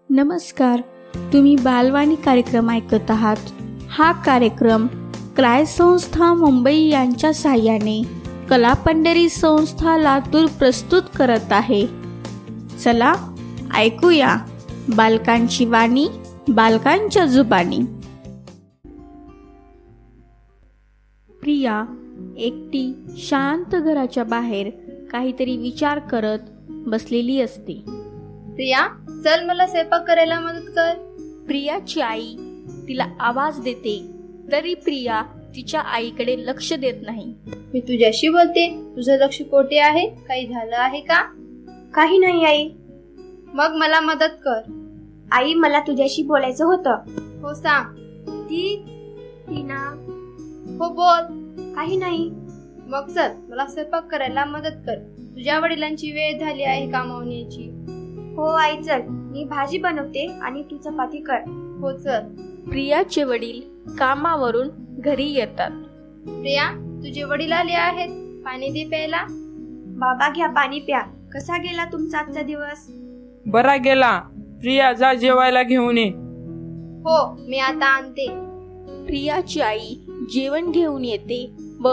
नमस्कार, तुम्ही बालवाणी कार्यक्रम ऐकत आहात. हा कार्यक्रम क्राय संस्था मुंबई यांच्या साहाय्याने कला पंढरी संस्था लातूर प्रस्तुत करत आहे. चला ऐकूया बालकांची वाणी बालकांच्या जुबानी. प्रिया एकटी शांत घराच्या बाहेर काहीतरी विचार करत बसलेली असते. प्रिया, चल मला स्वयंपाक करायला मदत कर. प्रियाची आई तिला आवाज देते, तरी प्रिया तिच्या आईकडे लक्ष देत नाही. मी तुझ्याशी बोलते, तुझं लक्ष कोठे आहे? काही झालं आहे का? काही नाही आई. मग मला मदत कर. आई, मला तुझ्याशी बोलायचं होतं. हो सांग. टीना. हो बोल. काही नाही. मग चल मला स्वयंपाक करायला मदत कर. तुझ्या वडिलांची वेळ झाली आहे कामावून यायची. हो आई, चल मी भाजी बनवते आणि तू चपाती कर. हो चल. प्रियाचे वडील कामावरून घरी येतात. प्रिया, तुझे वडील आले आहेत, पाणी दे प्यायला. बाबा, घ्या पाणी प्या. कसा गेला तुमचा आजचा दिवस? बरा गेला. प्रिया, जा जेवायला घेऊन ये. हो, मी आता आणते. प्रियाची आई जेवण घेऊन येते व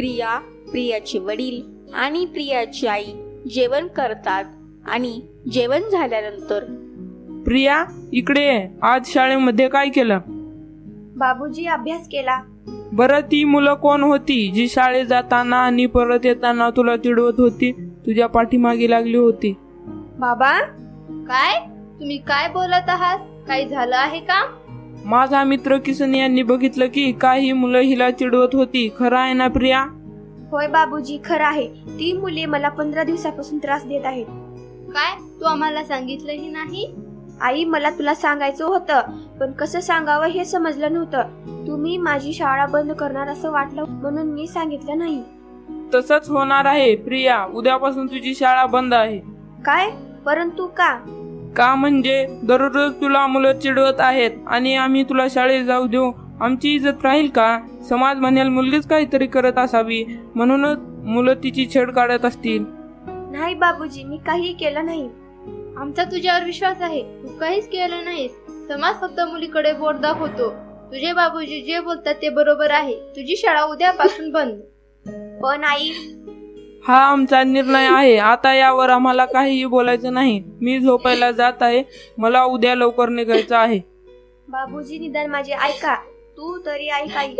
प्रियाचे वडील आणि प्रियाची आई जेवण करतात आणि जेवण झाल्यानंतर प्रिया, इकडे ये. आज शाळेमध्ये काय केलं? बाबूजी, अभ्यास केला. बरं, ती मुलं कोण होती जी शाळेत जाताना आणि परत येताना तुला चिडवत होती, तुझ्या पाठीमागे लागली होती? बाबा. काय? तुम्ही काय बोलत आहात? काही झालं आहे का? माझा मित्र किसन यांनी बघितलं की काही मुलं हिला चिडवत होती. खरं आहे ना प्रिया? होय बाबूजी, खरं आहे. ती मुले मला 15 दिवसापासून त्रास देत आहेत. काय? तू आम्हाला सांगितलंही नाही? आई, मला तुला सांगायचं होतं, पण कसं सांगावं हे समजलं नव्हतं. तुम्ही माझी शाळा बंद करणार असं वाटलं म्हणून मी सांगितलं नाही. तसंच होणार आहे प्रिया. उद्यापासून तुझी शाळा बंद आहे. काय? परंतु का? का म्हणजे दररोज तुला मुलं चिडवत आहेत आणि आम्ही तुला शाळेत जाऊ देऊ? आमची इज्जत राहील का? समाज म्हणेल मुलगीच काहीतरी करत असावी, म्हणूनच मुलं तिची छेड काढत असतील. नाही बाबूजी, मी काही केलं नाही. आमचा तुझ्यावर विश्वास आहे. तू काहीच केलं नाहीस. समाज फक्त मुलीकडे बोट दाखवतो. तुझे बाबूजी जे बोलतात ते बरोबर आहे. तुझी शाळा उद्यापासून बंद. पण आई. हा आमचा निर्णय आहे. आता यावर आम्हाला काहीही बोलायचं नाही. मी झोपायला जात आहे. मला उद्या लवकर निघायचं आहे. बाबूजी, निदान माझे ऐका. तू तरी ऐक आई.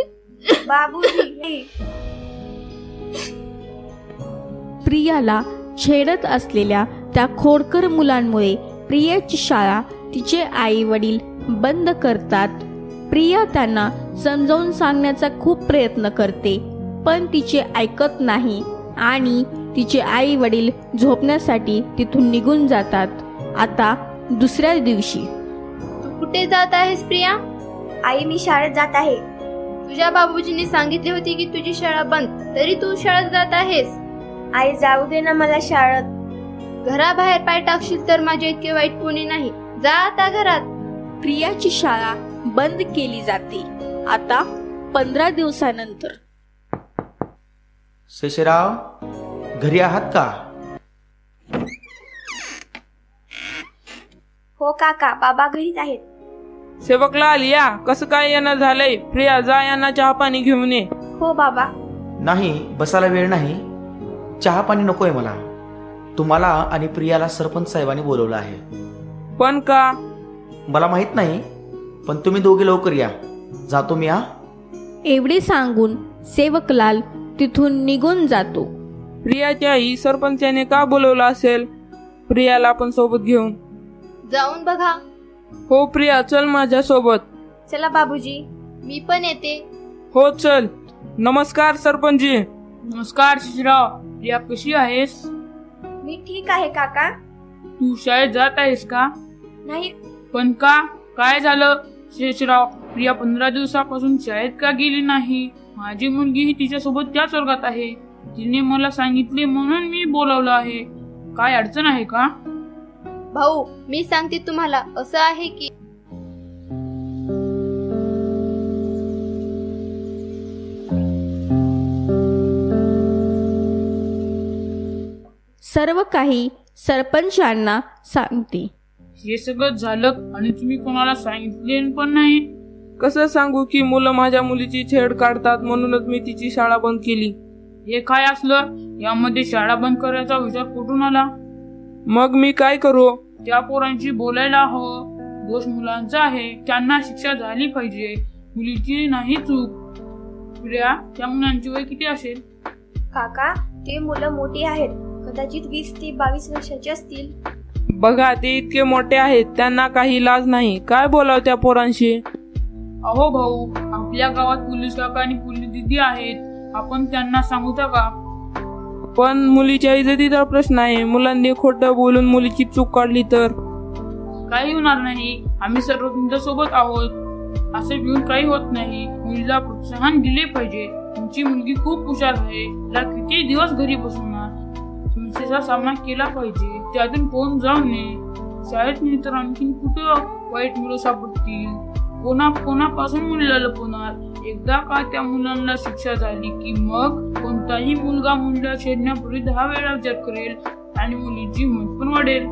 बाबूजी. प्रियाला छेडत असलेल्या त्या खोडकर मुलांमुळे प्रियाची शाळा तिचे आई वडील बंद करतात. प्रिया त्यांना समजावून सांगण्याचा खूप प्रयत्न करते, पण तिचे ऐकत नाही आणि तिचे आई वडील झोपण्यासाठी तिथून निघून जातात. आता दुसऱ्या दिवशी. तू कुठे जात आहेस प्रिया? आई, मी शाळेत जात आहे. तुझ्या बाबूजींनी सांगितले होते की तुझी शाळा बंद, तरी तू शाळेत जात आहेस. आई, जाऊ दे ना मला शाळेत. घराबाहेर पाय टाकशील तर माझे इतके वाईट कोणी नाही. जा आता घरात. प्रियाची शाळा बंद केली जाते. आता 15 दिवसानंतर. शेषराव, घरी आहात का? हो काका, बाबा घरीच आहेत. सेवकलाल, या. कसं काय येणं झालंय? प्रिया, जा यांना चहा पाणी घेऊन ये. हो बाबा. नाही, बसायला वेळ नाही. चहा पाणी नकोय मला. तुम्हाला आणि प्रियाला सरपंच साहेबांनी बोलवलं आहे. पण का? मला माहित नाही, पण तुम्ही दोघे लवकर या. जातो मी. एवढे सांगून सेवकलाल तिथून निघून जातो. प्रियाच्या आई सरपंचाने का बोलवलं असेल? प्रियाला आपण सोबत घेऊन जाऊन बघा. हो प्रिया, चल माझ्या सोबत. चला बाबूजी. मी पण येते. हो चल. नमस्कार सरपंचजी. नमस्कार शिशराव. प्रिया, कशी आहेस? मी ठीक आहे काका. तू शाळेत जात आहेस का? नाही. पण का? काय झालं? शेषराव, प्रिया 15 दिवसापासून शाळेत का गेली नाही? माझी मुलगी ही तिच्यासोबत त्याच वर्गात आहे. तिने मला सांगितले म्हणून मी बोलावलं आहे. काय अडचण आहे का? भाऊ, मी सांगते तुम्हाला. असं आहे की सर्व काही सरपंचांना सांगते. हे सगळं झालं आणि तुम्ही कोणाला सांगितले पण नाही? कसं सांगू की मुलं माझ्या मुलीची छेड काढतात, म्हणूनच मी तिची शाळा बंद केली. हे काय असलं? यामध्ये शाळा बंद करायचा विचार कुठून आला? मग मी काय करू? त्या पोरांशी बोलायला हवं. दोष मुलांचा आहे, त्यांना शिक्षा झाली पाहिजे, मुलीची नाही चूक. प्रिया, त्या मुलांची वय किती असेल? काका, ते मुलं मोठी आहेत, कदाचित 20 ते 22 वर्षाची असतील. बघा, ते इतके मोठे आहेत, त्यांना काही लाज नाही. काय बोलावं त्या पोरांशी? अहो भाऊ, आपल्या गावात पोलीस काका आणि पोलीस दिदी आहेत, आपण त्यांना सांगू का? पण मुलीच्या इज्जतीचा प्रश्न आहे. मुलांनी खोटं बोलून मुलीची चूक काढली तर? काही होणार नाही, आम्ही सर्व तुमच्या सोबत आहोत. असे भिवून काही होत नाही. मुलीला प्रोत्साहन दिले पाहिजे. तुमची मुलगी खूप हुशार आहे, तिला किती दिवस घरी बसवणार? समस्येचा सामना केला पाहिजे, त्यातून कोण जाऊ नये. शाळेत नाही तर आणखी कुठं वाईट मुलं सापडतील? कोणापासून मुलीला लपवणार? एकदा का त्या मुलांना शिक्षा झाली की मग कोणताही मुलगा मुलीला छेडण्यापूर्वी 10 वेळा विचार करेल आणि मुलीची हिंमत पण वाढेल.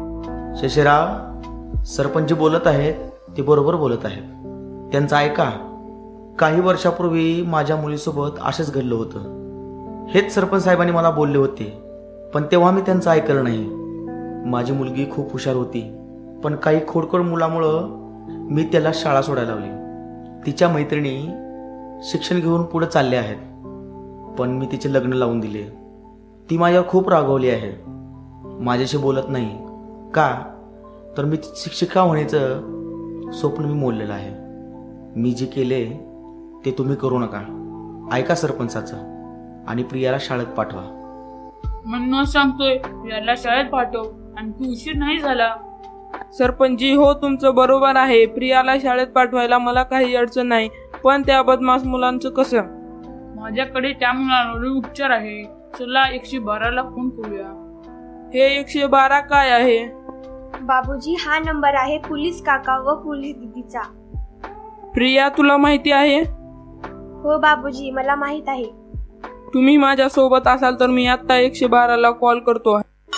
शेषराव, सरपंच बोलत आहेत ते बरोबर बोलत आहेत. त्यांचं ऐका. काही वर्षापूर्वी माझ्या मुलीसोबत असंच घडलं होतं. हेच सरपंच साहेबांनी मला बोलले होते, पण तेव्हा मी त्यांचं ऐकलं नाही. माझी मुलगी खूप हुशार होती, पण काही खोडकर मुलामुळं मी त्याला शाळा सोडायला लावली. तिच्या मैत्रिणी शिक्षण घेऊन पुढे चालले आहेत, पण मी तिचे लग्न लावून दिले. ती माझ्यावर खूप रागवली आहे, माझ्याशी बोलत नाही. का तर मी शिक्षिका होण्याचं स्वप्न मी मोडलेलं आहे. मी जे केले ते तुम्ही करू नका. ऐका सरपंचाचं आणि प्रियाला शाळेत पाठवा. म्हणून सांगतोय, प्रियाला शाळेत पाठव, आणि तू उशीर नाही झाला. सरपंचजी, हो, तुमचं बरोबर आहे. प्रियाला शाळेत पाठवायला मला काही अडचण नाही, पण त्या बदमाश मुलांचं कसं? माझ्याकडे त्या मुलांवर उपचार आहे. चला 112ला फोन करूया. हे 112 काय आहे? बाबूजी, हा नंबर आहे पोलीस काका व पोलीस दिदीचा. प्रिया, तुला माहिती आहे? हो बाबूजी, मला माहित आहे. तुम्ही माझ्या सोबत असाल तर मी आता 112ला कॉल करतो.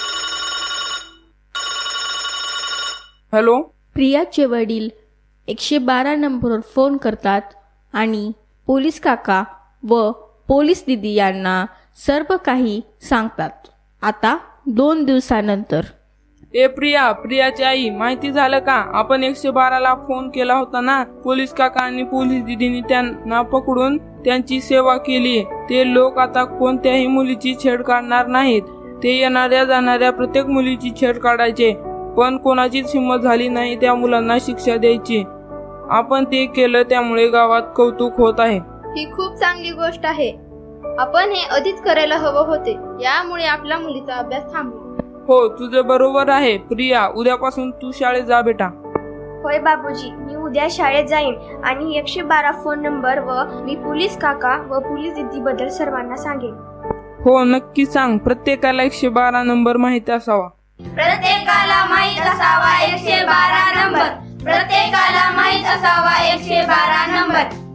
हॅलो. प्रियाचे वडील 112 नंबरवर फोन करतात आणि पोलीस काका व पोलीस दिदी यांना सर्व काही सांगतात. आता 2 दिवसानंतर. प्रियाची आई, माहिती झालं का? आपण 112ला फोन केला होता ना. पोलीस काका आणि पोलीस दिदींनी त्यांना पकडून त्यांची सेवा केली. ते लोक आता कोणत्याही मुलीची छेड काढणार नाहीत. ते येणाऱ्या जाणाऱ्या प्रत्येक मुलीची छेड काढायचे, पण कोणाचीच हिंमत झाली नाही त्या मुलांना शिक्षा द्यायची. आपण ते केलं, त्यामुळे गावात कौतुक होत आहे. ही खूप चांगली गोष्ट आहे. आपण हे आधीच करायला हवं होते. यामुळे आपल्या मुलीचा अभ्यास थांबला. हो, तुझं बरोबर आहे. प्रिया, उद्यापासून तू शाळेत जा बेटा. होय बाबूजी, मी उद्या शाळेत जाईन आणि 112 फोन नंबर व मी पोलीस काका व पोलीस दिदी बद्दल सर्वांना सांगेन. हो, नक्की सांग. प्रत्येकाला 112 नंबर माहिती असावा. प्रत्येकाला माहित असावा 112 नंबर. प्रत्येकाला माहित असावा 112 नंबर.